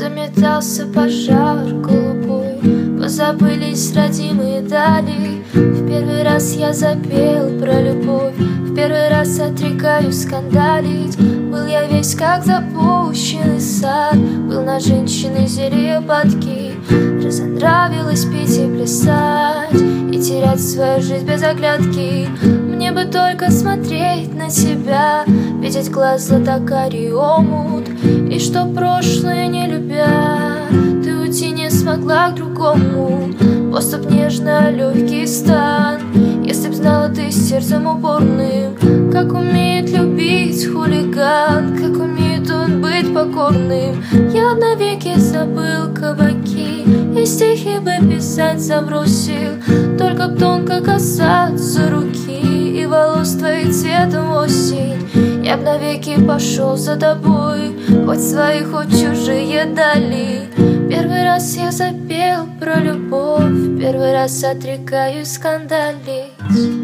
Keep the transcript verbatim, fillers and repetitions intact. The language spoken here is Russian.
заметался пожар голубой, позабылись родимые дали. В первый раз я запел про любовь, в первый раз отрекаюсь скандалить. Был я весь как запущенный сад, был на женщины зелье подки. Разонравилось пить и плясать, и терять свою жизнь без оглядки. Мне бы только смотреть на тебя, видеть глаз златокарий омут, и что прошлое не любя, ты уйти не смогла к другому. Поступ нежно, легкий стан. Если б знала ты сердцем упорным, как умеет любить хулиган, как умеет он быть покорным. Я навеки забыл кабаки, и стихи бы писать забросил, только б тонко касаться руки и волос твоих цветом осень. Я б навеки пошел за тобой, хоть свои, хоть чужие дали. Первый раз я запел про любовь, первый раз отрекаюсь скандалить.